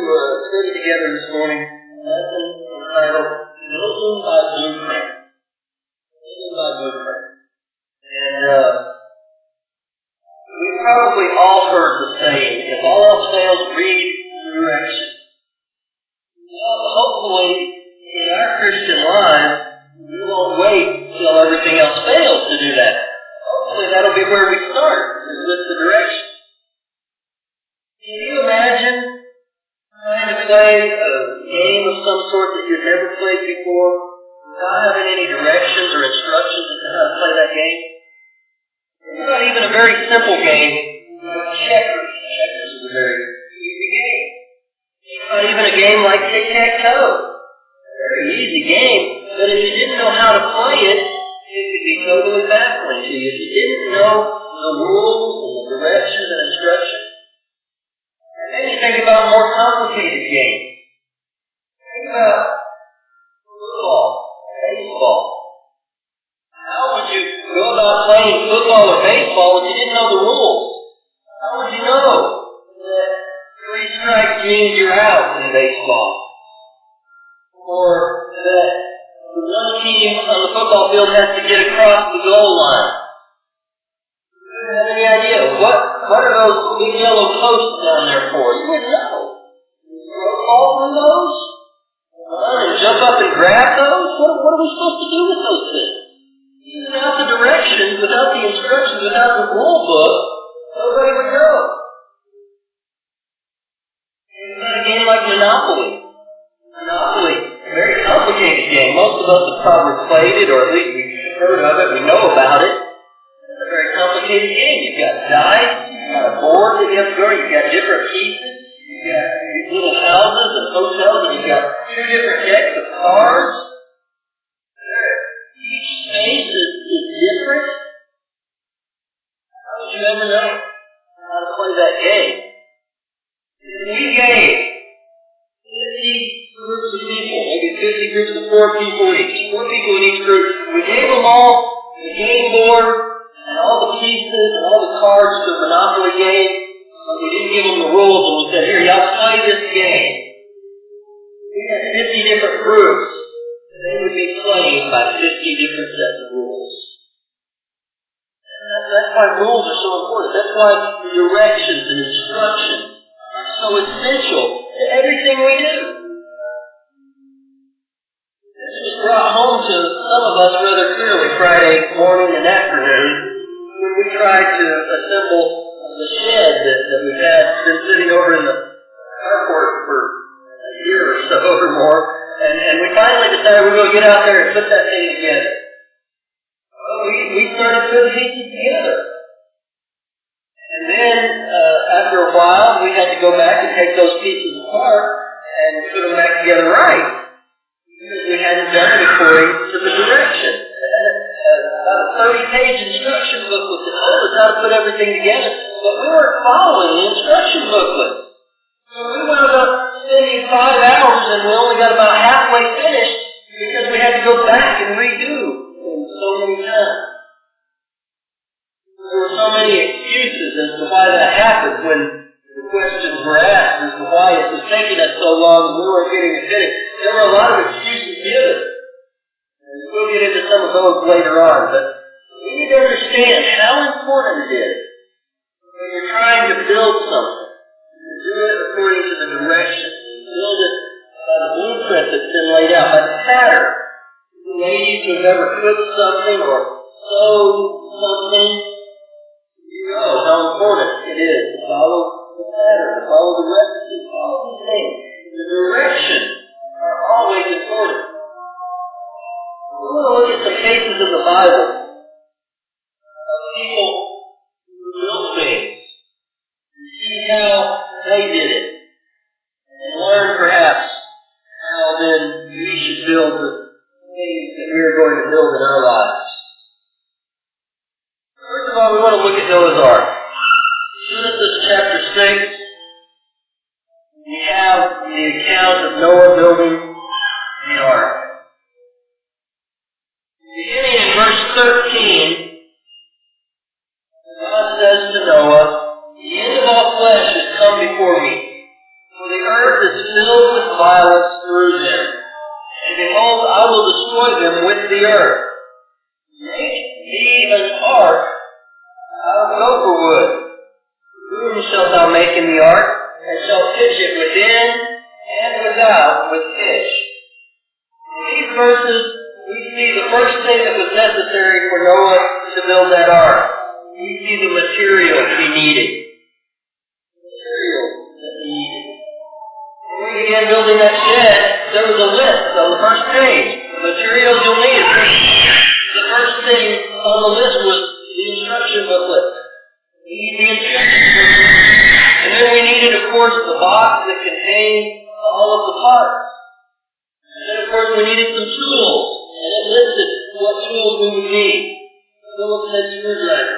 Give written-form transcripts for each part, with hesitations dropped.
study together this morning a lesson entitled Building by Blueprint. Building by Blueprint. And we've probably all heard the saying, if all else fails, read direction. Well, hopefully, in our Christian lives, we won't wait till everything else fails to do that. Hopefully that'll be where we start, is with the direction. Can you imagine trying to play a game of some sort that you've never played before without having any directions or instructions as to how to play that game? It's not even a very simple game, like checkers. Checkers is a very easy game. It's not even a game like tic-tac-toe. Very easy game, but if you didn't know how to play it, it could be totally baffling to you. If you didn't know the rules and the directions and instructions. Then you think about more complicated games. Think about football, baseball. How would you go about playing football or baseball if you didn't know the rules? How would you know that 3 strikes means you're out in baseball? Or that the one team on the football field has to get across the goal line? You don't have any idea. What are those big yellow posts down there for? You wouldn't know. You fall from those? And jump up and grab those? What are we supposed to do with those things? Without the directions, without the instructions, without the rule book, nobody would know. It's not a game like Monopoly. Monopoly, a very complicated game. Most of us have probably played it, or at least we've heard of it, we know about it. It's a very complicated game. You've got dice, you've got a board that you have to go, you've got different pieces, you've got these little houses and hotels, and you've got 2 different decks of cards. Each space is different. How would you ever know how to play that game? We gave 50 groups of people, maybe 50 groups of 4 people each, 4 people in each group. We gave them all the game board and all the pieces and all the cards to the Monopoly game, but we didn't give them the rules, and we said, here, y'all play this game. We had 50 different groups. They would be playing by 50 different sets of rules. And that's why rules are so important. That's why directions and instructions are so essential to everything we do. This was brought home to some of us rather clearly Friday morning and afternoon when we tried to assemble the shed that we've been sitting over in the carport for a year or so or more. And we finally decided we were going to get out there and put that thing together. Well, we started putting pieces together. And then, after a while, we had to go back and take those pieces apart and put them back together right. Because we hadn't done it according to the direction. About a 30-page instruction booklet that told us how to put everything together. But we weren't following the instruction booklet. So we wound up spending 5 hours and we only got about halfway finished because we had to go back and redo so many times. There were so many excuses as to why that happened when the questions were asked as to why it was taking us so long and we weren't getting it finished. There were a lot of excuses given. And we'll get into some of those later on, but we need to understand how important it is when you're trying to build something. Do it according to the directions. Build it by the blueprint that's been laid out, by the pattern. Ladies who have never cooked something or sewed something, you know how important it is to follow the pattern, to follow the recipe, follow these things. The directions are always important. We want to look at some cases in the Bible of people who built things. See how they did it. And learn perhaps how then we should build the things that we're going to build in our lives. First of all, we want to look at Noah's Ark. Genesis chapter 6, we have the account of Noah building the ark. Beginning in verse 13, God says to Noah, the end of all flesh has come before me, for the earth earth is filled with violence through them. And behold, I will destroy them with the earth. Make thee an ark out of gopher wood. Whom shalt thou make in the ark, and shalt pitch it within and without with pitch. In these verses, we see the first thing that was necessary for Noah to build that ark. We see the materials he needed. When we began building that shed, there was a list on the first page. The materials you'll need. The first thing on the list was the instruction booklet. We need the instruction booklet. And then we needed, of course, the box that contained all of the parts. And then, of course, we needed some tools. And it listed what tools we would need. Phillips head screwdriver,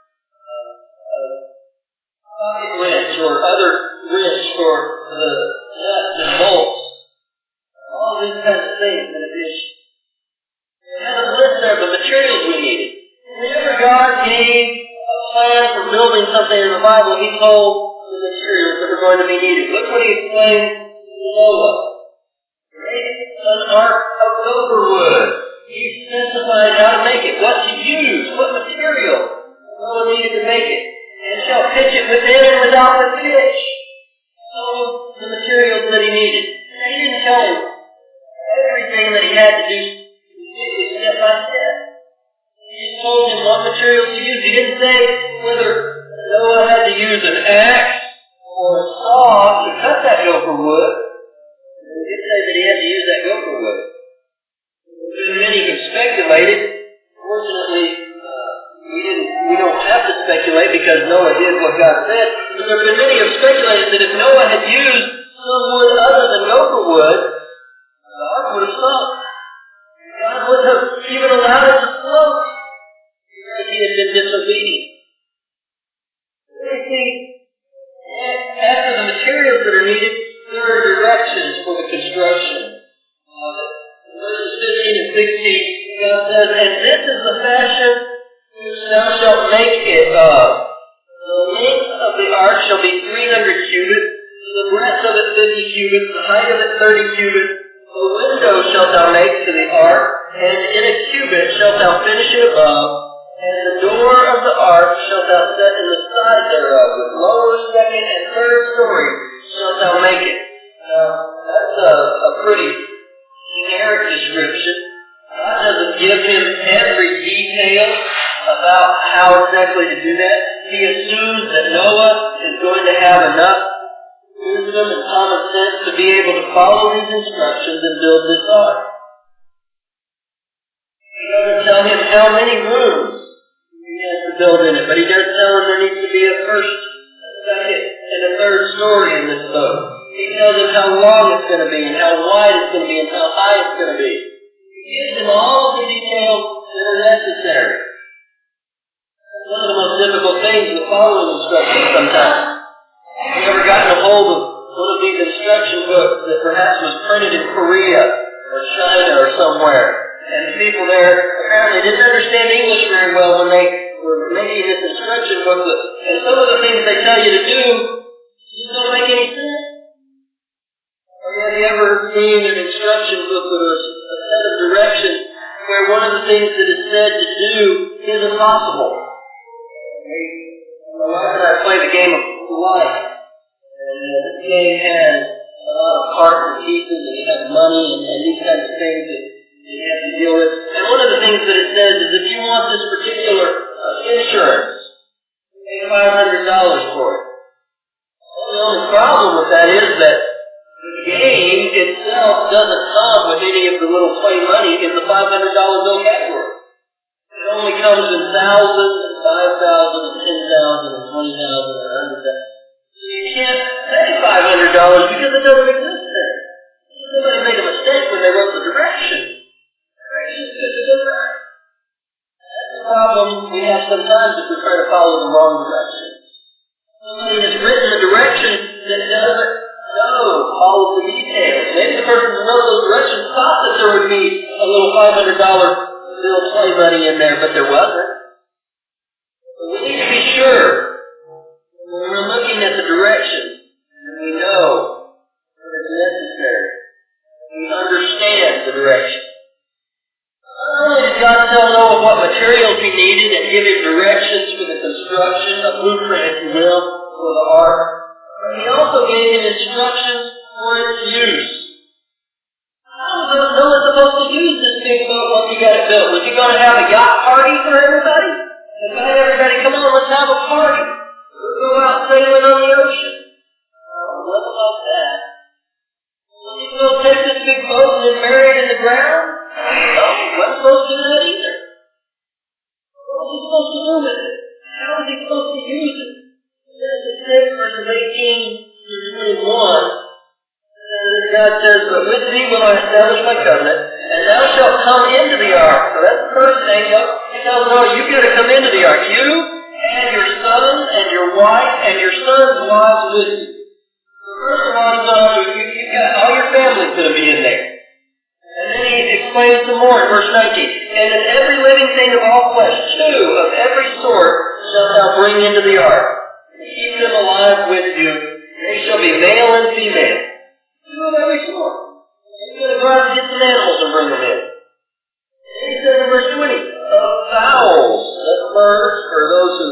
pocket wrench, or other wrench for the nuts and bolts. All these kinds of things in addition. It had a list there of the materials we needed. Whenever God gave a plan for building something in the Bible, He told the materials that were going to be needed. Look what He explained to Noah. Make an ark of gopher wood. He specified how to make it, what to use, what material Noah needed to make it. And shall pitch it within and without the pitch. So the materials that he needed. And he didn't tell him everything that he had to do step by step. He just told him what materials to use. He didn't say whether Noah had to use an axe or a saw to cut that gopher wood. He did say that he had to use that gopher wood. There were many who speculated. Fortunately, we don't have to speculate because Noah did what God said. But there have been many who have speculated that if Noah had used some wood other than gopher wood, the ark would have sunk. God wouldn't have even allowed it to float because he had been disobedient. You see, after the materials that are needed, there are directions for the construction of it. Verses 15 and 16, God says, and this is the fashion which thou shalt make it of. The length of the ark shall be 300 cubits, the breadth of it 50 cubits, the height of it 30 cubits. A window shalt thou make to the ark, and in a cubit shalt thou finish it above, and the door of the ark shalt thou set in the side thereof, with lower, second, and third story shalt thou make it. Now, that's a pretty generic description. God doesn't give him every detail about how exactly to do that. He assumes that Noah is going to have enough wisdom and common sense to be able to follow these instructions and build this ark. He doesn't tell him how many rooms he has to build in it, but he does tell him there needs to be a first, a second, and a third story in this boat. He tells him how long it's going to be, and how wide it's going to be, and how high it's going to be. He gives him all of the details that are necessary. That's one of the most difficult things with following instructions sometimes. Have you ever gotten a hold of one of these instruction books that perhaps was printed in Korea or China or somewhere, and the people there apparently didn't understand English very well when they were making this instruction booklet, and some of the things they tell you to do just don't make any sense? Or have you ever seen an instruction booklet or a set of directions where one of the things that is said to do is impossible? My wife and I play the game of life. And the game has a lot of parts and pieces, and you have money and these kinds of things that you have to deal with. And one of the things that it says is if you want this particular insurance, pay $500 for it. Well, the only problem with that is that the game itself doesn't come with any of the little play money in the $500 bill category. It only comes in thousands, and 5,000, and 10,000, and 20,000, and 100,000. You can't pay $500 because it doesn't exist there. Somebody made a mistake when they wrote the directions. Directions said to go right. That's the problem we have sometimes if we try to follow the wrong directions. Somebody has written a direction that doesn't all of the details. Maybe the person who wrote those directions thought that there would be a little $500 bill play money in there, but there wasn't. But we need to be sure when we're looking at the directions, and we know that him instructions for its use. No one's supposed to use this big boat once he got it built. Was he going to have a yacht party for everybody? Invite everybody, come on, let's have a party. We'll go out sailing on the ocean. What about that? Was he going to take this big boat and then bury it in the ground? No, he wasn't supposed to do that either. What was he supposed to do with it? How was he supposed to use it? Genesis 6, verses 18 through 21. God says, but with thee will I establish my covenant, and thou shalt come into the ark. So that's the first thing. He tells Noah, you've got to come into the ark. You and your son and your wife and your son's wives with you. So first of all, you've got all your family's going to be in there. And then he explains some more in verse 19. And in every living thing of all flesh, 2 of every sort shalt thou bring into the ark. Keep them alive with you. They shall be male and female. 2 of every sort. He's going to go out and get some animals and bring them in. And he says in verse 20, of fowls, that's birds, for those who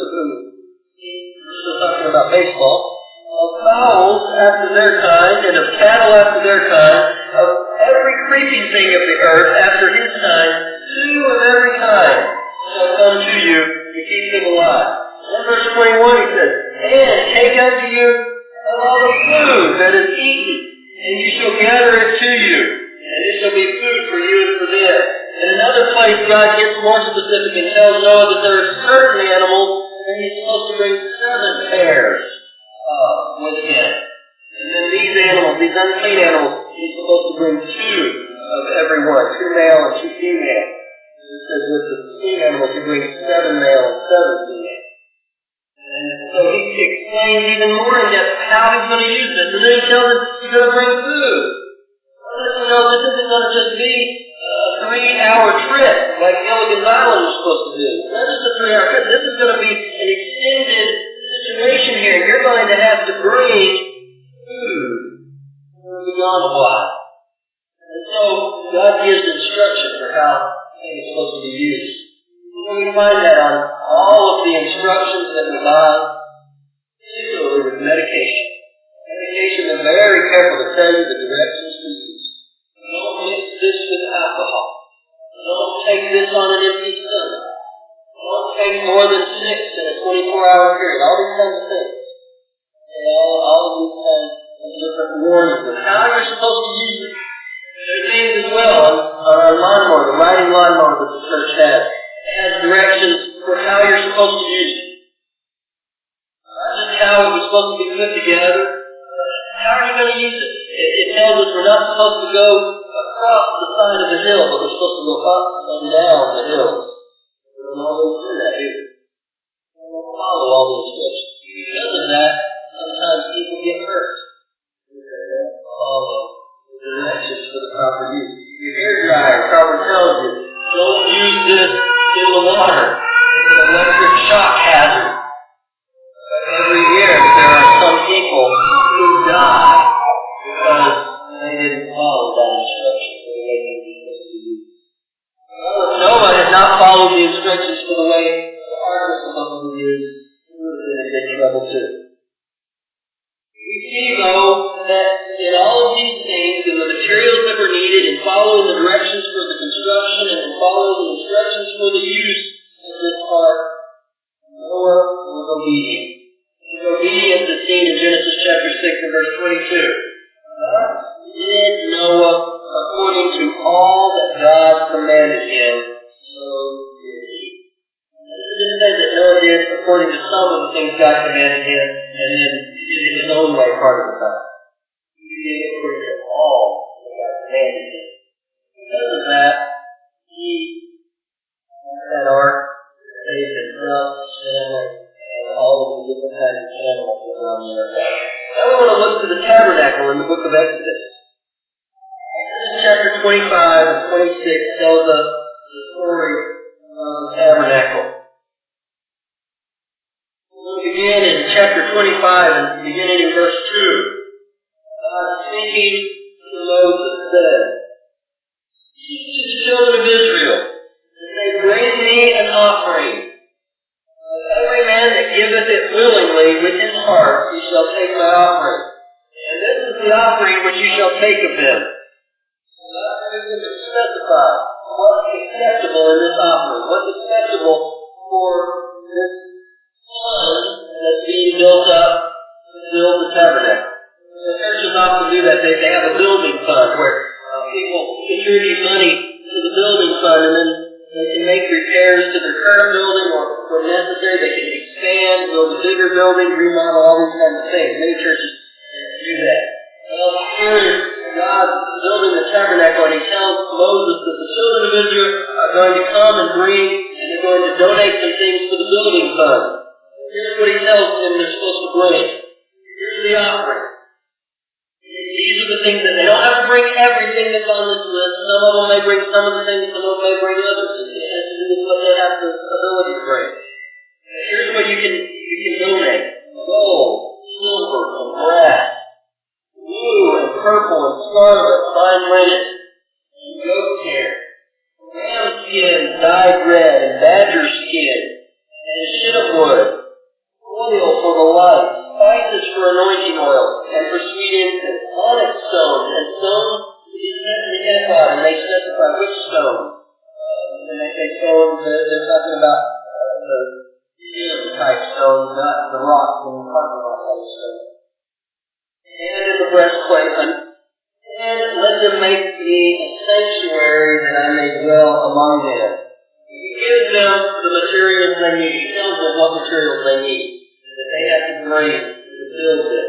we're still talking about baseball, of fowls after their kind, and of cattle after their kind, of every creeping thing of the earth after his kind, 2 of every kind shall come to you to keep them alive. In verse 21 he says, and take unto you of all the food that is eaten, and you shall gather it to you, and it shall be food for you and for them. In another place, God gets more specific and tells Noah that there are certain animals that he's supposed to bring 7 pairs with him. And then these animals, these unclean animals, he's supposed to bring 2 of every one, 2 male and 2 female. It says with the clean animals, he brings 7 male and 7 female. And so he explains even more in depth how he's going to use this. And then he tells us he's going to bring food. You know, this isn't going to just be a 3-hour trip like Gilligan's Island was supposed to do. Not just a 3-hour trip. This is going to be an extended situation here. You're going to have to bring food beyond a while. And so God gives instruction for how it's supposed to be used. We find that on all of the instructions that we have, particularly with medication. Medication, they're very careful to tell you the directions to use. Don't mix this with alcohol. Don't take this on an empty stomach. Don't take more than 6 in a 24-hour period. All these kinds of things. And all of these kinds of different warnings of how you're supposed to use it. There are things as well on our lawnmower, the riding lawnmower that the church has. It has directions for how you're supposed to use it. Not just how it was supposed to be put together, but how are you going to use it? It tells us we're not supposed to go across the side of the hill, but we're supposed to go up and down the hills. We don't always do that, do we? We don't follow all the instructions. Because of that, sometimes people get hurt. Because they don't follow the directions for the proper use. Your hair dryer probably tells you, don't use this in the water. It's an electric shock hazard. But every year there are some people who die because they didn't follow that instruction for the way they were supposed to use. Noah had not followed the instructions for the way the ark was supposed to be used. He was in a big trouble too. We see though that in all of these things, in the materials that were needed, in following the directions for the construction, and in following the instructions for the use of this ark, Noah was obedient. He was obedient as seen in Genesis chapter 6 and verse 22. Thus did Noah according to all that God commanded him, so did he. It didn't say that Noah did according to some of the things God commanded him, and then did it his own way part of the time. He did it according to all that God commanded him. Because of that, he that ark saved himself, his family, and all of the different kinds of animals that were on the earth. Now we want to look to the tabernacle in the book of Exodus. Exodus chapter 25 and 26 tells us the story of the tabernacle. We'll begin in chapter 25 and beginning in verse 2. God speaking to Moses said, "Speak to the children of Israel, that they bring me an offering. Every man that giveth it willingly with his heart, he shall take my offering. And the offering which you shall take of them. God is going to specify what's acceptable in this offering, what's acceptable for this fund that's being built up to build the tabernacle. The churches often do that. They have a building fund where people contribute money to the building fund, and then they can make repairs to their current building, or when necessary, they can expand, build a bigger building, remodel, all these kinds of things. Many churches do that. Well, here is God building the tabernacle, and He tells Moses that the children of Israel are going to come and bring, and they're going to donate some things to the building fund. Here's what He tells them they're supposed to bring. Here's the offering. These are the things that they don't have to bring everything that's on this list. Some of them may bring some of the things, some of them may bring others. It has to do with what they have the ability to bring. Here's what you can donate: gold, silver, and brass, blue and purple and scarlet, fine linen, and goat hair, ram skin dyed red, and badger skin, and shittim wood, oil for the light, spices for anointing oil, and for sweet incense, onyx stones, and stones to be set in the ephod, and they specify which stone. And they say stones, they're talking about the type stones, not the rocks in the parking lot type stones. And in the breastplate, and let them make me a sanctuary that I may dwell among them. He gives them the materials they need. He tells them what materials they need, that they have to bring to build it.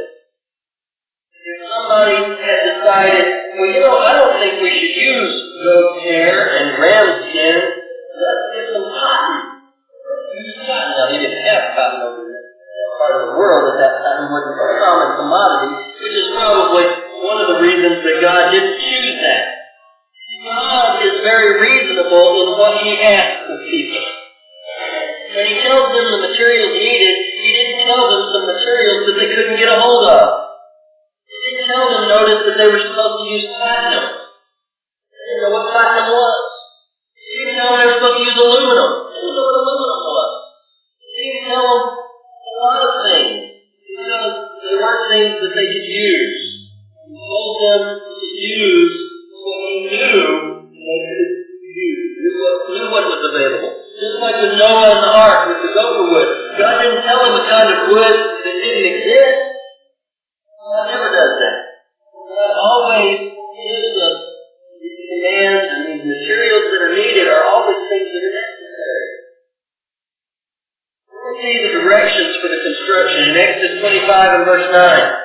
If somebody had decided, well, I don't think we should use goat hair and ram skin, let's get some cotton. Use cotton. Now, they didn't have cotton over there. Part of the world at that time wasn't a common commodity, which is probably one of the reasons that God didn't choose that. God is very reasonable in what He asks of people. When He tells them the materials needed, He didn't tell them some materials that they couldn't get a hold of. He didn't tell them, notice, that they were supposed to use platinum. They didn't know what platinum was. He didn't tell them they were supposed to use aluminum. They didn't know what aluminum was. He didn't tell them a lot of things, because there weren't things that they could use. He told them to use what He knew they could use. Knew what was available. Just like with Noah and the ark with the gopher wood. God didn't tell him a kind of wood that didn't exist. God never does that. God always gives us these commands, and these materials that are needed are always things that are necessary. Let's see the directions for the construction in Exodus 25 and verse 9.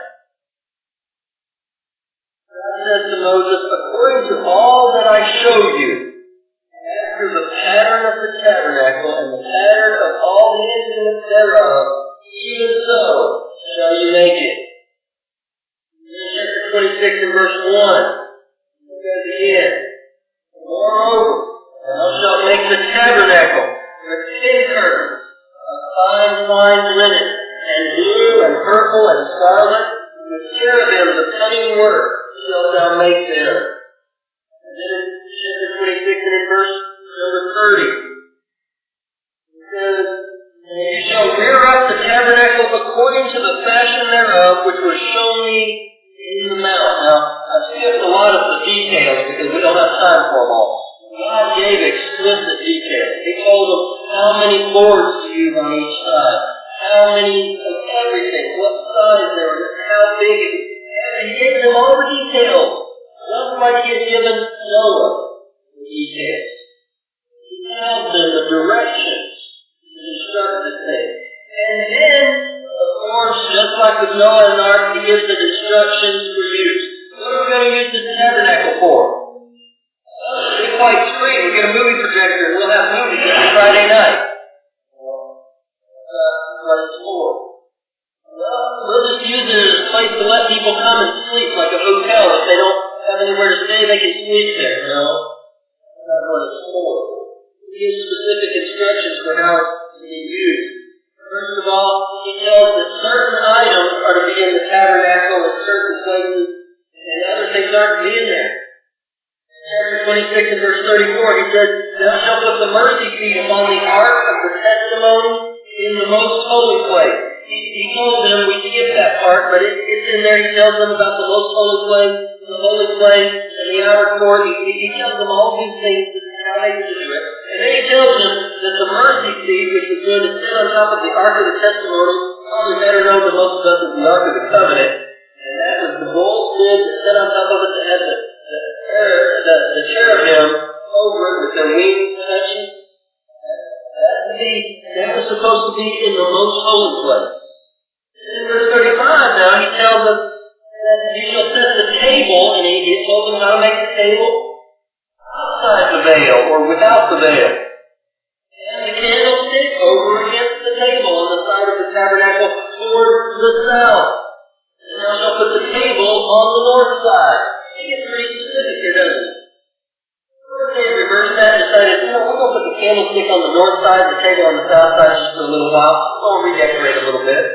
God says to Moses, according to all that I show you, after the pattern of the tabernacle and the pattern of all the instruments thereof, even so shall you make it. In chapter 26 and verse 1, it says again, moreover, thou shalt make the tabernacle with 10 curtains, fine twined linen, and blue and purple and scarlet, with cherubims of cunning work shalt thou make there. And then in chapter 26 and in verse number 30, it says, and you shall rear up the tabernacle according to the fashion thereof, which was shown me in the mount. Now, I skipped a lot of the details because we don't have time for them all. God gave explicit details. He told them how many boards to use on each side, how many of everything, what size they were, how big it was. And He gave them all the details, just like He had given Noah the details. He tells them the directions to construct the thing. And then, of course, just like with Noah and the ark, He gives the instructions for use. What are we going to use this tabernacle for? Big white screen. We get a movie projector and we'll have movies every Friday night. What it's for. Well, we'll just use it as a place to let people come and sleep, like a hotel. If they don't have anywhere to stay, they can sleep there. No, that's not what it's for. He gives specific instructions for how it's to be used. First of all, He tells that certain items are to be in the tabernacle at certain places, and other things aren't to be in there. Chapter 26 and verse 34, He says, thou shalt put the mercy seat upon the ark of the testimony in the most holy place. he told them, we skipped that part, but it's in there. He tells them about the most holy place, the holy place, and the outer court. He tells them all these things, how they should do it. And then he tells them that the mercy seat, which was going to sit on top of the Ark of the Testimony, probably better known to most of us as the Ark of the Covenant, and that was the gold lid that sat on top of it that had the cherubim over it with their wings touching. That was supposed to be in the most holy place. In verse 35 now, he tells us that you shall set the table, and he told them how to make the table outside the veil, or without the veil. And the candlestick over against the table on the side of the tabernacle toward the south. And thou shalt put the table on the north side. He gets pretty specific here, doesn't he? They reversed that and decided, we're going to put the candlestick on the north side, the table on the south side just for a little while. We'll redecorate a little bit.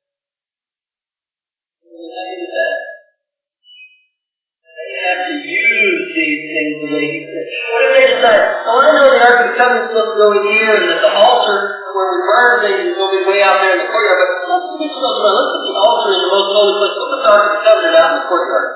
They have to use these things the way he said. What if they decide, oh, I know the Ark of the Covenant is supposed to go in here, and that the altar where we burn things is going to be way out there in the courtyard, but let's put the altar in the most holy place. Let's put the Ark of the Covenant out in the courtyard.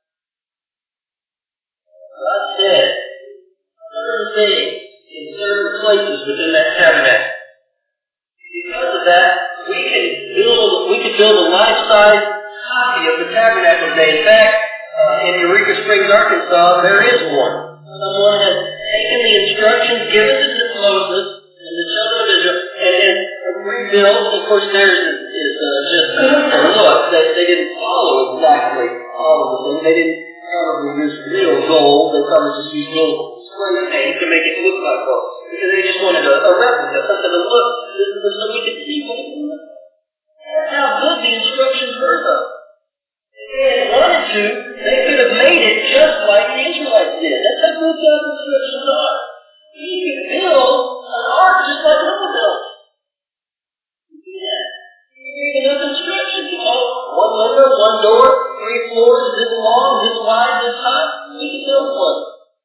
God said, certain things in certain places within that tabernacle. Because of that, we could build a life-size copy of the tabernacle today. In fact, in Eureka Springs, Arkansas, there is one. Someone has taken the instructions given to Moses and the children of Israel and rebuilt. Of course, theirs is just a look. They didn't follow exactly all of the things. They didn't probably use real gold. They probably just used little spray paint to make it look like gold. Because they just wanted a replica, something to look so we could see what it was. That's how good the instructions were, though. If they had wanted to, they could have made it just like the Israelites did. That's how good God's instructions are. You could build an ark just like Noah built. You do that. You gave enough instructions. You know, one window, one door, 3 floors, this long, this wide, this high. You can build one.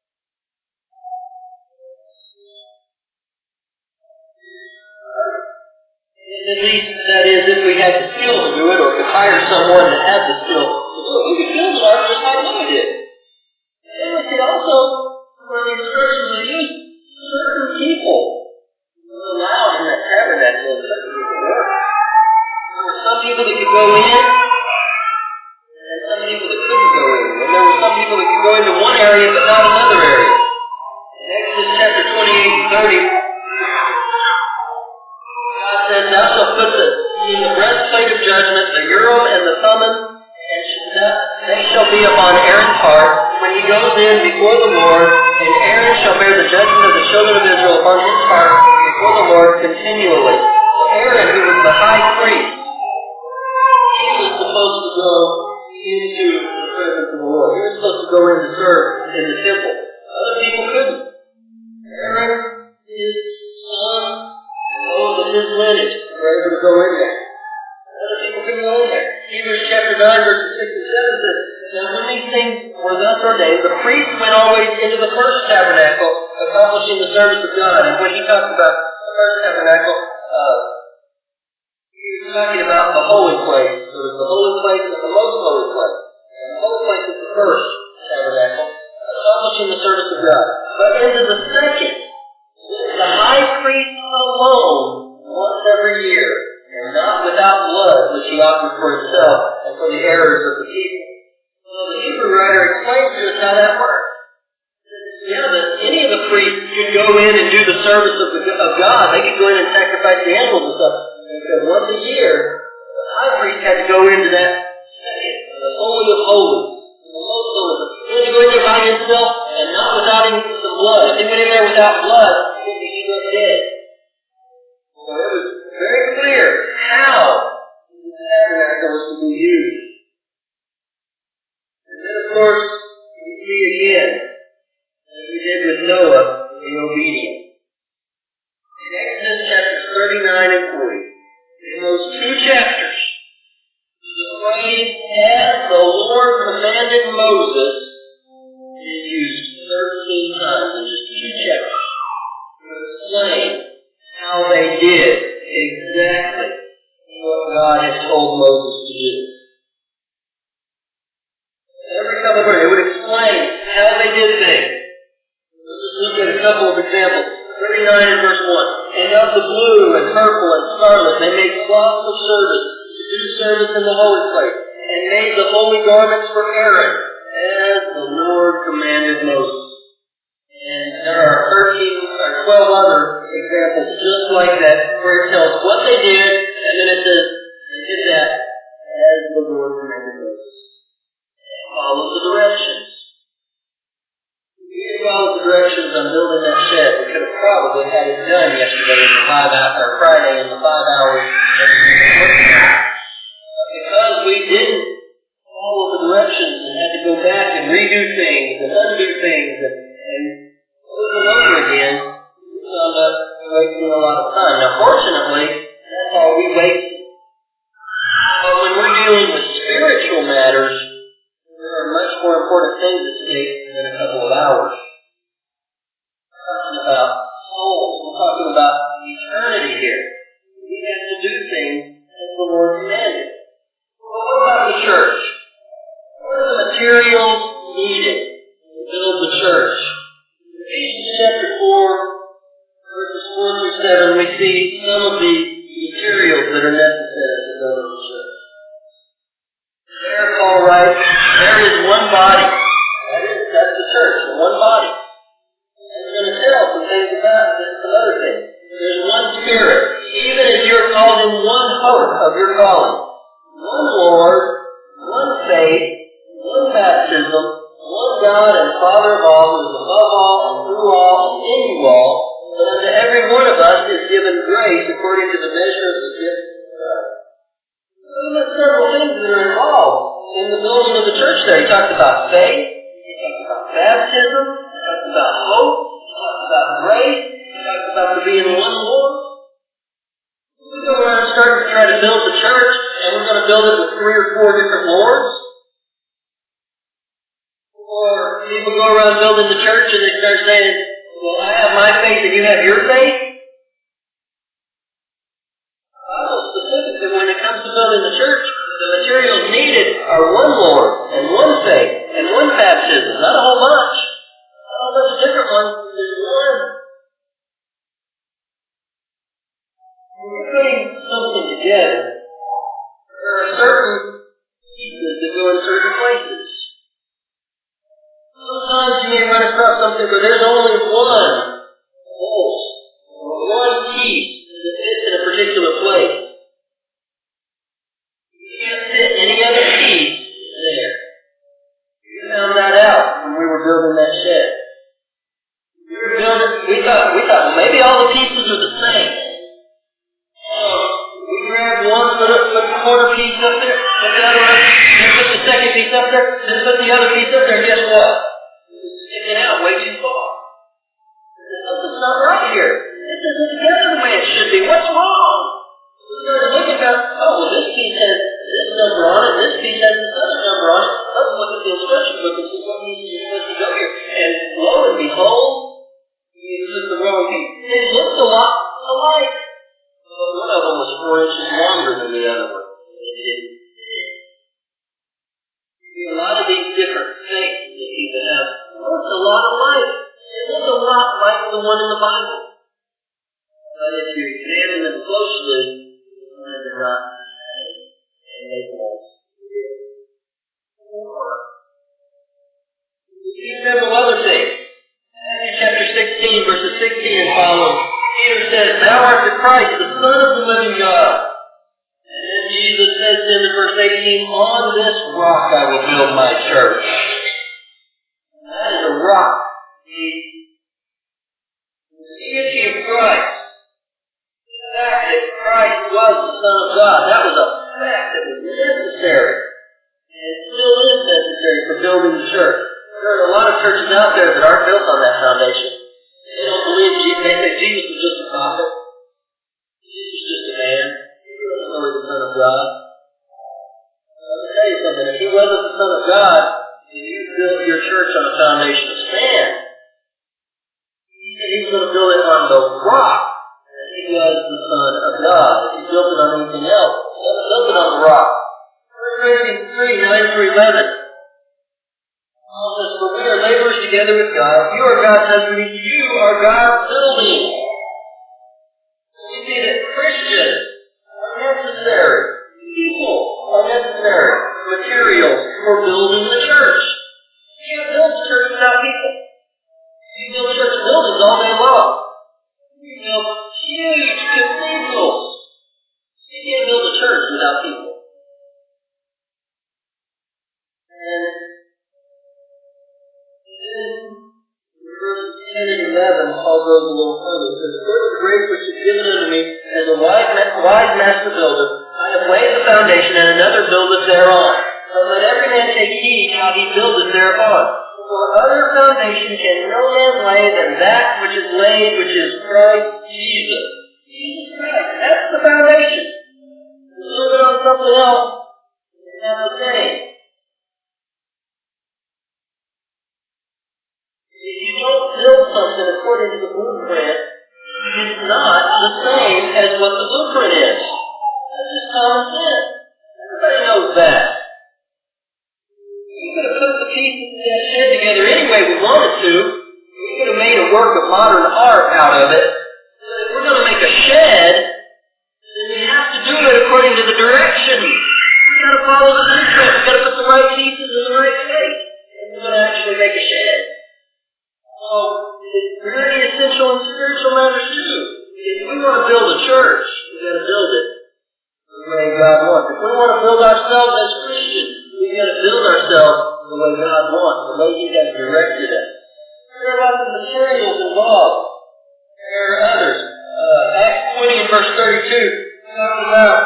At least, that is, if we had the skill to do it, or could hire someone that had the skill to do it, we could build an ark just like Noah did. And we could also, where the instructions are used, certain people were allowed in that tabernacle and certain people were. There were some people that could go in, and some people that couldn't go in. And there were some people that could go into one area but not another area. In Exodus chapter 28 and 30, says, thou shalt put in the breastplate of judgment, the Urim and the Thummim, and they shall be upon Aaron's heart when he goes in before the Lord, and Aaron shall bear the judgment of the children of Israel upon his heart before the Lord continually. So Aaron, who was the high priest, he was supposed to go into the presence of the Lord. He was supposed to go in to serve in the temple. Other people couldn't. Aaron, his son, those of his lineage were able to go in there. Other people couldn't go in there. Hebrews chapter 9, verses 6 and 7 says, now when these things were thus ordained, the priest went always into the first tabernacle, accomplishing the service of God. And when he talked about the first tabernacle, he was talking about the holy place. So there's the holy place and the most holy place. And the holy place is the first tabernacle, accomplishing the service of God. But into the second, the high priest alone, once every year, and not without blood, which he offered for himself and for the errors of the people. So the Hebrew writer explains to us how that works. Yeah, that any of the priests could go in and do the service of God. They could go in and sacrifice the animals and stuff. Because once a year, the high priest had to go into that second, the Holy of Holies, the most holy. He had to go in there by himself and not without some blood. If he went in there without blood, he was dead. So it was very clear how the tabernacle was to be used. And then, of course, we see again, as we did with Noah, the obedience. In Exodus chapters 39 and 40, in those 2 chapters, the phrase, as the Lord commanded Moses, is used 13 times in just 2 chapters to explain how they did exactly what God had told Moses to do. Every couple of verses, it would explain how they did things. Let's just look at a couple of examples. 39 and verse 1. And of the blue and purple and scarlet they made cloths of service to do service in the holy place, and made the holy garments for Aaron, as the Lord commanded Moses. And there are 13 or 12 other examples just like that, where it tells what they did, and then it says, they did that as the Lord commanded Moses. And follow the directions. If we didn't follow the directions on building that shed, we could have probably had it done yesterday in the 5 hours, or Friday in the 5 hours. Because we didn't follow the directions and had to go back and redo things and undo things and over and over again, we wound up wasting a lot of time. Now, fortunately, that's all we wasted. But when we're dealing with spiritual matters, there are much more important things at stake than a couple of hours. We're talking about souls. We're talking about eternity here. We have to do things as the Lord commanded. Well, what about the church? What are the materials needed to build the church? Ephesians chapter 4, verses 4 through 7, we see some of the materials that are necessary to build the church. There, Paul writes, there is one body. That's the church, one body. And he's going to tell some things about this, some other things. There's one Spirit, even as you're called in one hope of your calling. One Lord, one faith, one baptism, one God and Father of all, who is above all and through all and in you all, but unto every one of us is given grace according to the measure of the gift of God. So there's several things that are involved in the building of the church there. He talks about faith, he talks about baptism, he talks about hope, he talks about grace, he talks about there being one Lord. We go around and start to try to build the church, and we're going to build it with 3 or 4 different lords. Or people go around building the church and they start saying, well, I have my faith and you have your faith. Specifically, when it comes to building the church, the materials needed are one Lord and one faith and one baptism. Not a whole bunch. Not a whole bunch of different ones. There's one. When you're putting something together, there are certain pieces that go in certain places. Sometimes you may run across something where there's only one hole or one piece that fits in a particular place. You can't fit any other piece there. We found that out when we were building that shed. We thought, well, maybe all the pieces are the same. We grabbed one, put the corner piece up there, put the other one, then put the second piece up there, then put the other piece up there, and guess what? Sticking out way too far. Something's not right here. This isn't together the way it should be. What's wrong? We started looking at, well, this piece has this number on it, this piece has this other number on it. Let's look at the instruction book and see what needs to be supposed to go here. And lo and behold, you took the wrong piece. It looked a lot alike. But one of them was 4 inches longer than the other one. It didn't fit. A lot of these different things that people have look a lot alike. They look a lot like the one in the Bible. But if you examine them closely, they're not the same. And they won't fit. We see several other things. Matthew chapter 16, verses 16 and following. Peter says, thou art the Christ, the Son of the living God. And then Jesus says in verse 18, on this rock I will build my church. That is a rock. The deity of Christ. The fact that Christ was the Son of God. That was a fact that was necessary. And it still is necessary for building the church. There are a lot of churches out there that aren't built on that foundation. They don't believe Jesus. They say Jesus was just a prophet. Jesus was just a man. He wasn't really the Son of God. Let me tell you something. If he wasn't the Son of God, and you built your church on a foundation of sand, he said he was going to build it on the rock. And he he was the Son of God. If he built it on anything else, he hasn't built it on the rock. 1 Corinthians 3, 9 through 11. Paul says, "For we are laborers together with God. You are God's husband, you are God's building." We see that Christians are necessary. People are necessary. Materials for building the church. You can't build the church without people. You build church buildings all day long. You build huge cathedrals. You can't build a church without people. And in verses 10 and 11, Paul goes a little further. It says, "According to the grace which is given unto me as a wise master builder, I have laid the foundation, and another buildeth thereon. But let every man take heed how he buildeth thereupon. For other foundation can no man lay than that which is laid, which is Christ Jesus." Jesus Christ, that's the foundation. Build it on something else, it's not the same. If you don't build something according to the blueprint, it's not the same as what the blueprint is. That's just common sense. Everybody knows that. We could have put the pieces of that shed together any way we wanted to. We could have made a work of modern art out of it. But if we're going to make a shed, then we have to do it according to the directions. We've got to follow the blueprint. We've got to put the right pieces in the right place. If we're going to actually make a shed. So, it's very essential in spiritual matters too. If we want to build a church, we've got to build it the way God wants. If we want to build ourselves as Christians, we've got to build ourselves the way God wants, the way He has directed us. There are lots of materials involved. There are others. Acts 20 and verse 32 talks about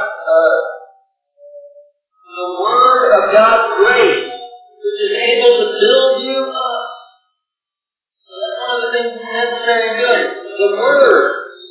the Word of God's grace, which is able to build you up. So that's one of the things that's necessary and good. The Word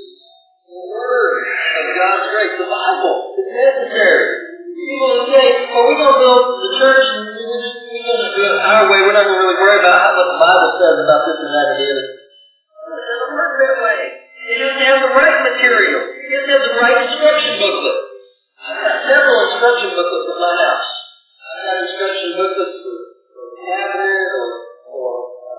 of God's grace, the Bible, is necessary. People will say, "Well, we're going to build the church and we're going to do it our way. We're not going to really worry about what the Bible says about this and that and the other." It doesn't work that way. You have to have the right material. You have to have the right instruction booklet. I've got several instruction booklets at my house. I've got instruction booklets for cabinet or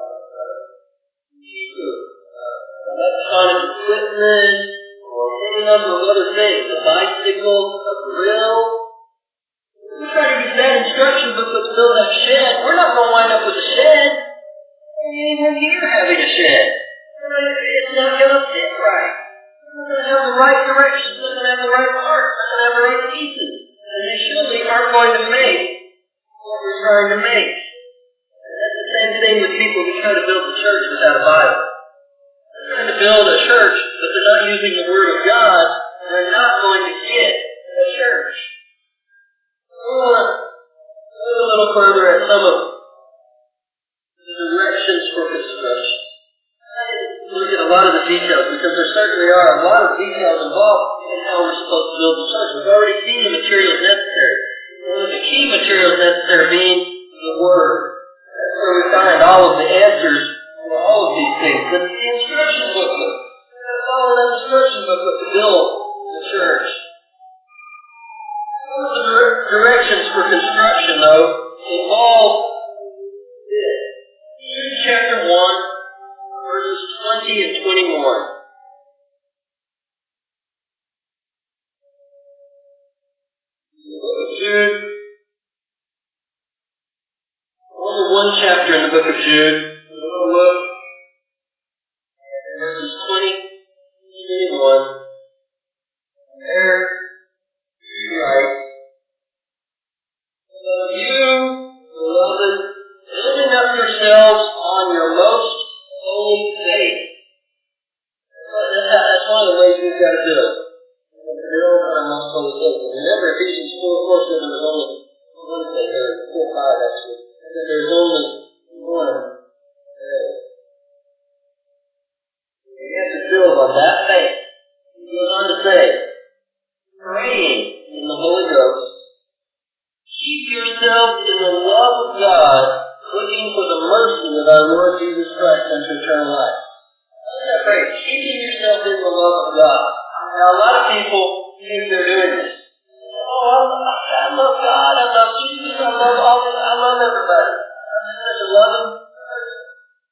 electronic equipment or any number of other things. A bicycle, a grill. We try to use that instruction booklet to build that shed. We're not going to wind up with a shed. We ain't even near having a shed. It's not going to fit right. It's not going to have the right direction. It's not going to have the right parts. It's not going to have the right pieces. And they surely aren't going to make what we're trying to make. And that's the same thing with people who try to build a church without a Bible. They're trying to build a church, but they're not using the Word of God. They're not going to get a church. We want to look a little further at some of the directions for construction. Look at a lot of the details, because there certainly are a lot of details involved in how we're supposed to build the church. We've already seen the materials necessary. One of the key materials necessary being the Word. That's where we find all of the answers for all of these things. But the instruction booklet. We've got to follow that instruction booklet to build the church. Some of the directions for construction, though, involve this. Jude chapter 1. Verses 20 and 21. The book of Jude. Only one chapter in the book of Jude. We'll look at verses 20 and 21. There, he writes, "So you, beloved, building up yourselves on your most holy faith." That's one of the ways we've got to build. We've got to build on our most holy faith. And remember, Ephesians 4 says there was only one faith, or 4:5 actually, that there's only one faith. We have to build on that faith. He goes on to say, "Praying in the Holy Ghost, keep yourselves in the love of God, looking for the mercy of our Lord Jesus Christ unto eternal life." That's that phrase, keeping yourself in the love of God. Now, a lot of people think they're doing this. Oh, I love God, I love Jesus, I love everybody. I'm just such a loving person.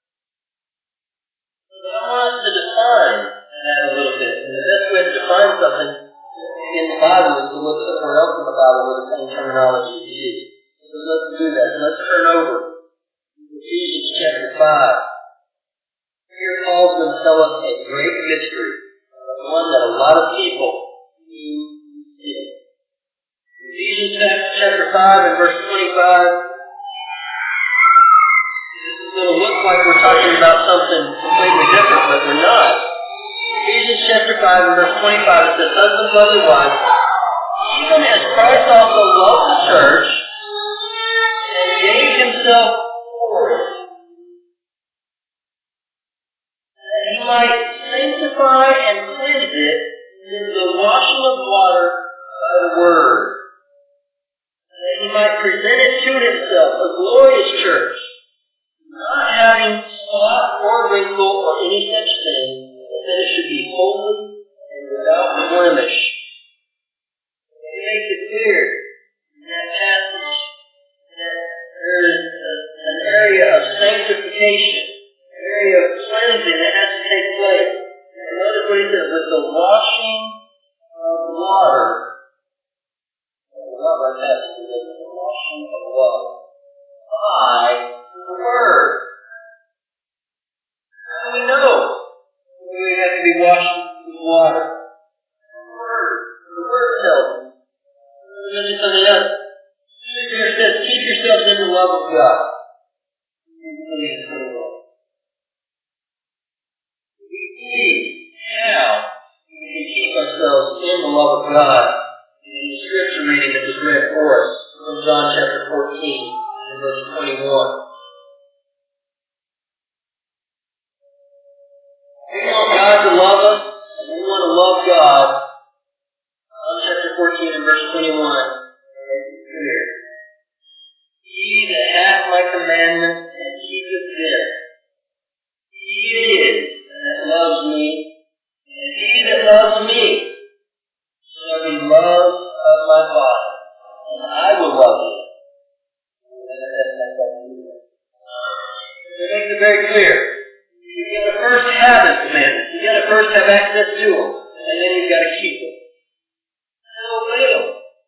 But I want us to define that a little bit. And the best way to define something in the Bible is to look somewhere else in the Bible where the same terminology is used. So let's do that. Let's turn over to Ephesians chapter 5. Here Paul's going to tell us a great mystery, one that a lot of people see. Ephesians chapter 5 and verse 25. This is going to look like we're talking about something completely different, but we're not. Ephesians chapter 5 and verse 25, it says, Husbands, love your wives, even as Christ also loved the church and gave himself for it, that he might sanctify and cleanse it in the washing of water by the word, that he might present it to himself, a glorious church, not having spot or wrinkle or any such thing, but that it should be holy and without blemish. He makes it clear in that passage that there is an area of sanctification, an area of cleansing that has to take place. And notice what he says, with the washing of water. I love our passage, the washing of water. By the word. How do we know we have to be washed with water? The word. The word tells us. Let me something else. Scripture says, keep yourselves in the love of God. We see how we can keep ourselves in the love of God in the scripture reading that was read for us from John chapter 14 and verse 21. We want God to love us, and we want to love God. John chapter 14 and verse 21 makes it clear. He that hath my commandments and keepeth them, he it is that loves me, and he that loves me shall be loved of my Father, and I will love him. It makes it very clear. You've got to first have his commandments. You've got to first have access to them, and then you've got to keep them. And obey them.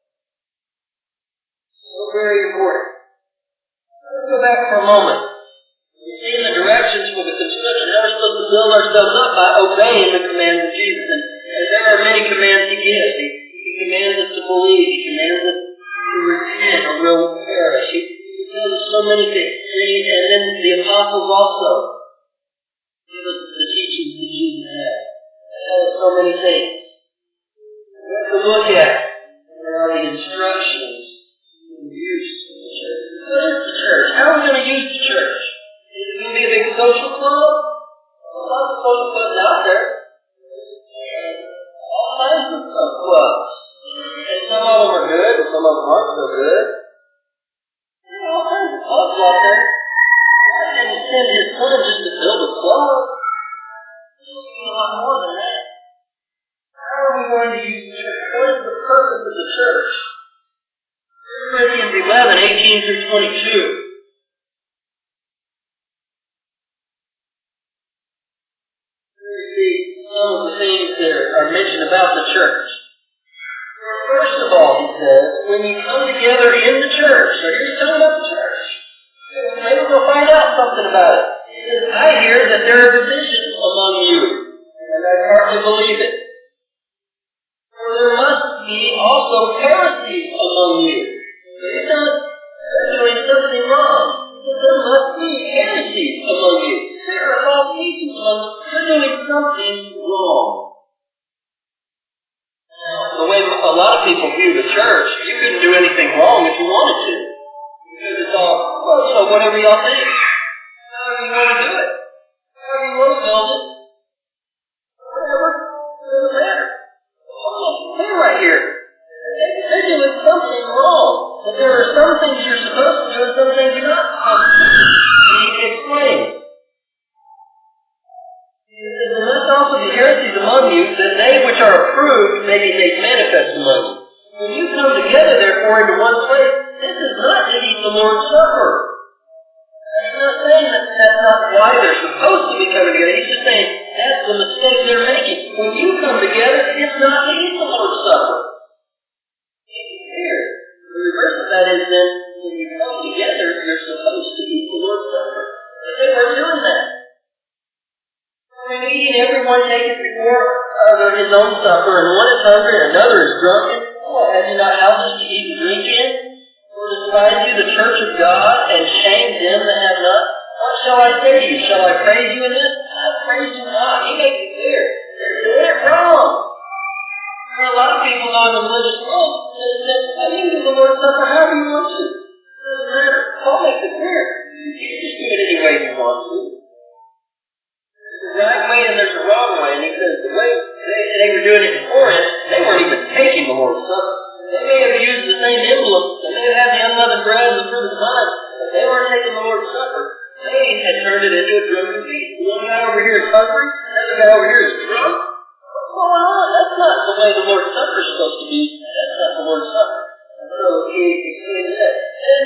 So very important. Let's go back for a moment. We see in the directions for the construction that we're supposed to build ourselves up by obeying the commands of Jesus. And there are many commands he gives. He commands us to believe. He commands us to repent or we'll perish. He tells us so many things. And then the apostles also give us the teachings that Jesus had. They tell us so many things. We have to look at there are the instructions in use of the church. What is the church? How are we going to use the church? Is it going to be a big social club? Well, lots of social clubs out there. All kinds of clubs. And some of them are good, and some of them aren't so good. There are all kinds of clubs out there. God didn't send his son just to build a club. He'll do a lot more than that. How are we going to use the church? What is the purpose of the church? 1 Corinthians 11, 18 through 22. We see some of the things that are mentioned about the church. First of all, he says, when you come together in the church, so here's talking about the church. Maybe we'll find out something about it. He says, I hear that there are divisions among you, and I partly believe it. For there must be also heresies among you. So he's not doing something wrong. He says, there must be heresies among you. There are false teachers among you. You're doing something wrong. The way a lot of people view the church, you couldn't do anything wrong if you wanted to. Because it's all, well, so whatever y'all think. However you want to do it. However you want to build it. Whatever. Doesn't matter. Well, they're right here. They're doing something wrong. But there are some things you're supposed to do and some things you're not supposed to do. And you can explain. There must also be heresies among you, that they which are approved that's not why they're supposed to be coming together. He's just saying that's the mistake they're making. When you come together, it's not to eat the Lord's Supper. Here, the reverse of that is then, when you come together, you're supposed to eat the Lord's Supper. But they weren't doing that. When eating, everyone taketh before his own supper, and one is hungry, and another is drunken. Oh, have you not houses to eat and drink in? Or despise you the church of God, and shame them that have not? What shall I say to you? Shall I praise you in this? I praise you not. He makes it clear. They're doing it wrong. There are a lot of people now in the religious world that say, you can do the Lord's Supper however you want to. It doesn't matter. Paul makes it clear. You can just do it any way you want to. There's a right way and there's a wrong way. And he says the way they were doing it in Corinth, they weren't even taking the Lord's Supper. They may have used the same emblems. They may have had the unleavened bread and the fruit of the vine, but they weren't taking the Lord's Supper. They had turned it into a drunken feast. The one guy over here is hungry, the other guy over here is drunk. What's going on? That's not the way the Lord's Supper is supposed to be. That's not the Lord's Supper. And so he explains that. And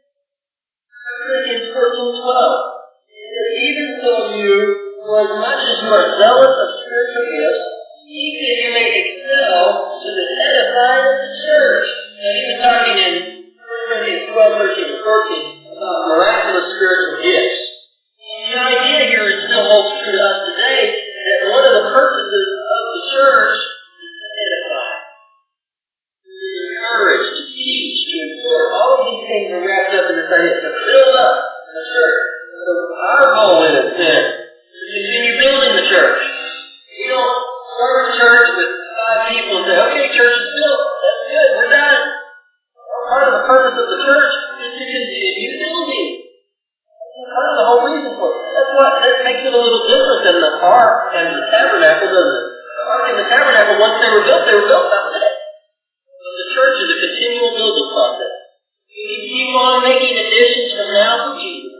1 Corinthians 14:12. It says, even so you, for as much as you are zealous of spiritual gifts, seek that you may excel to the edifying of the church. Now he was talking in 1 Corinthians 12, 13, and 14 about miraculous spiritual gifts. The idea here is still holds true to us today, that one of the purposes of the church is to edify, to encourage, to teach, to exhort. All of these things are wrapped up in this idea, to build up the church. So our goal is then to continue building the church. We don't start a church with 5 people and say, okay, church is built. That's good. We're done. Part of the purpose of the church is to continue building. That's part of the whole reason for it. That's what makes it a little different than the ark and the tabernacle, doesn't it? The ark and the tabernacle, once they were built, that was it. But the church is a continual building process. We keep on making additions from now to Jesus.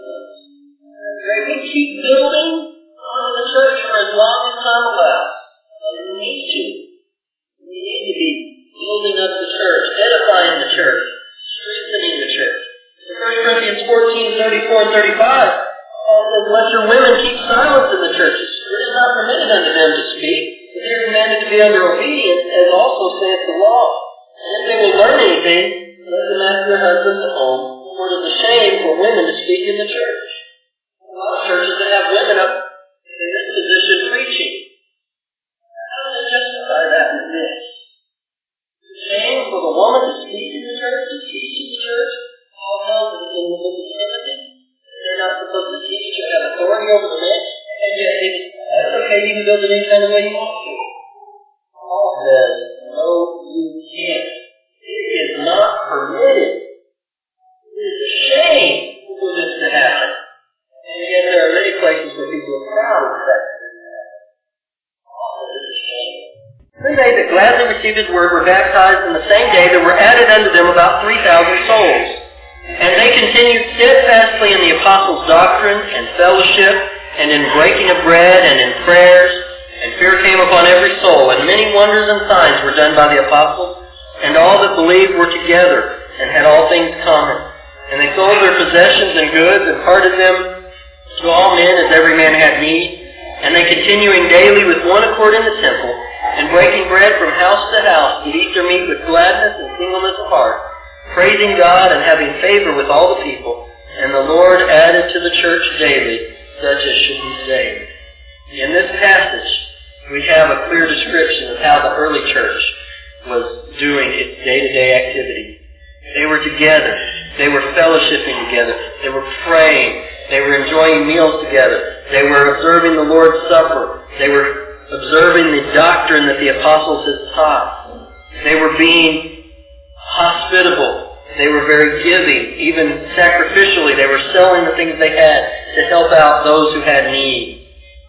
We keep building on the church for as long as time allows. And we need to. We need to be building up the church, edifying the church, strengthening the church. In 1 Corinthians 14:34 and 35, Paul says, let your women keep silence in the churches. It is not permitted unto them to speak, but they are commanded to be under obedience, as also saith the law. And if they will learn anything, let them ask their husbands at home, for it is a shame for women to speak in the church. A lot of churches that have women up in this position preaching. How do they justify that with this? It's a shame for the woman to speak in the church, to teach in the church. Paul tells us in the book of Timothy that they're not supposed to teach or have authority over the men, and yet that's okay, you can build it any kind of way you want to. Paul says, no, you can't. It is not permitted. It is a shame for this to happen. And yet there are many places where people are proud of that. Paul says it's a shame. They that gladly received his word were baptized in the same day. There were added unto them about 3,000 souls. And they continued steadfastly in the apostles' doctrine and fellowship, and in breaking of bread, and in prayers. And fear came upon every soul, and many wonders and signs were done by the apostles. And all that believed were together, and had all things common. And they sold their possessions and goods, and parted them to all men as every man had need. And they continuing daily with one accord in the temple, and breaking bread from house to house, did eat their meat with gladness and singleness of heart, praising God and having favor with all the people. And the Lord added to the church daily such as should be saved. In this passage, we have a clear description of how the early church was doing its day-to-day activity. They were together. They were fellowshipping together. They were praying. They were enjoying meals together. They were observing the Lord's Supper. They were observing the doctrine that the apostles had taught. They were being hospitable. They were very giving, even sacrificially. They were selling the things they had to help out those who had need.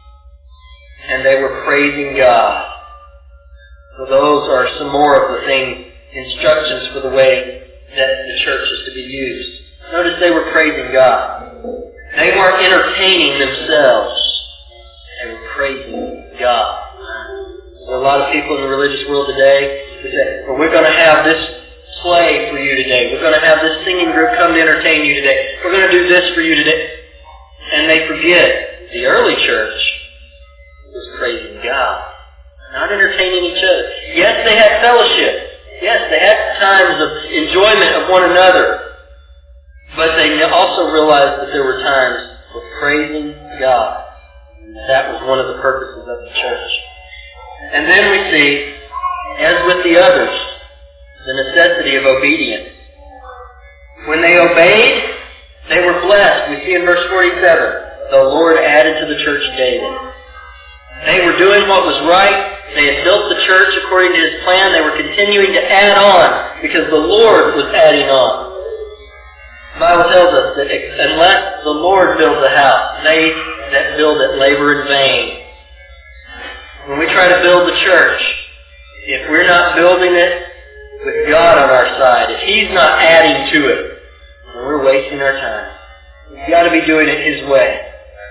And they were praising God. So those are some more of the things, instructions for the way that the church is to be used. Notice they were praising God. They weren't entertaining themselves. They were praising God. There are a lot of people in the religious world today who say, well, we're going to have this play for you today. We're going to have this singing group come to entertain you today. We're going to do this for you today. And they forget forget the early church was praising God, not entertaining each other. Yes, they had fellowship. Yes, they had times of enjoyment of one another. But they also realized that there were times for praising God. And that was one of the purposes of the church. And then we see, as with the others, the necessity of obedience. When they obeyed, they were blessed. We see in verse 47, the Lord added to the church daily. They were doing what was right. They had built the church according to His plan. They were continuing to add on because the Lord was adding on. The Bible tells us that unless the Lord builds a house, they that build it labor in vain. When we try to build the church, if we're not building it with God on our side, if He's not adding to it, then we're wasting our time. We've got to be doing it His way.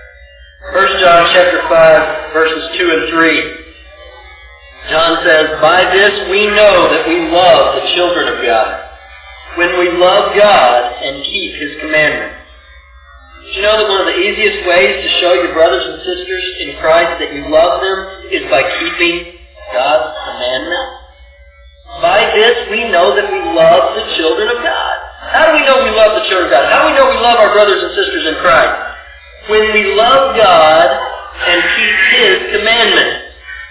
1 John chapter 5, verses 2 and 3. John says, "By this we know that we love the children of God, when we love God and keep His commandments." Did you know that one of the easiest ways to show your brothers and sisters in Christ that you love them is by keeping God's commandments? By this we know that we love the children of God. How do we know we love the children of God? How do we know we love our brothers and sisters in Christ? When we love God and keep His commandments.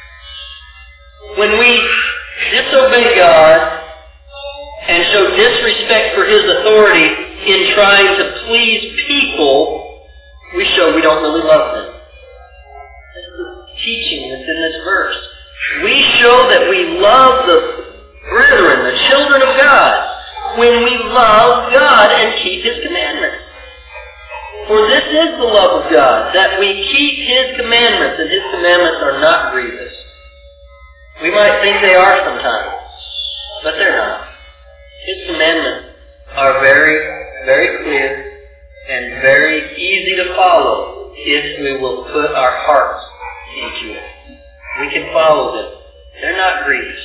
When we disobey God and show disrespect for His authority in trying to please people, we show we don't really love them. That's the teaching that's in this verse. We show that we love the brethren, the children of God, when we love God and keep His commandments. For this is the love of God, that we keep His commandments, and His commandments are not grievous. We might think they are sometimes, but they're not. His commandments are very, very clear and very easy to follow if we will put our hearts into it. We can follow them. They're not grievous.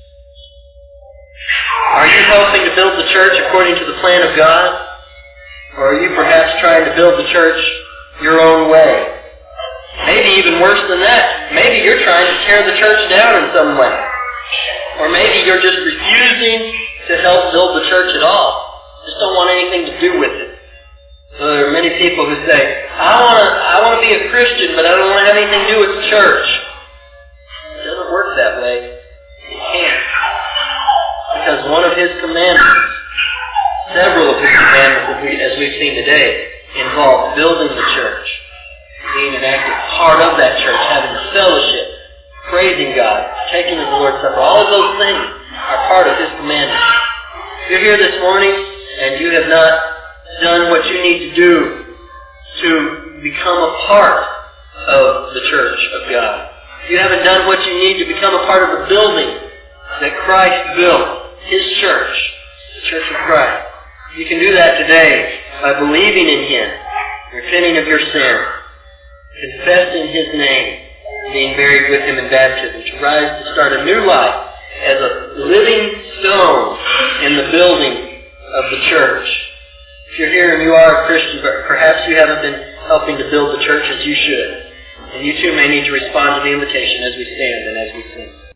Are you helping to build the church according to the plan of God? Or are you perhaps trying to build the church your own way? Maybe even worse than that. Maybe you're trying to tear the church down in some way. Or maybe you're just refusing to help build the church at all. Just don't want anything to do with it. So there are many people who say, I want to be a Christian, but I don't want to have anything to do with the church. It doesn't work that way. It can't. Because one of His commandments, several of His commandments, as we've seen today, involve building the church, being an active part of that church, having fellowship, praising God, taking the Lord's Supper. All of those things are part of His commandments. If you're here this morning and you have not done what you need to do to become a part of the church of God, if you haven't done what you need to become a part of the building that Christ built, His church, the Church of Christ, you can do that today by believing in Him, repenting of your sin, confessing His name, being buried with Him in baptism, to rise to start a new life as a living stone in the building of the church. If you're here and you are a Christian, but perhaps you haven't been helping to build the church as you should, and you too may need to respond to the invitation as we stand and as we sing.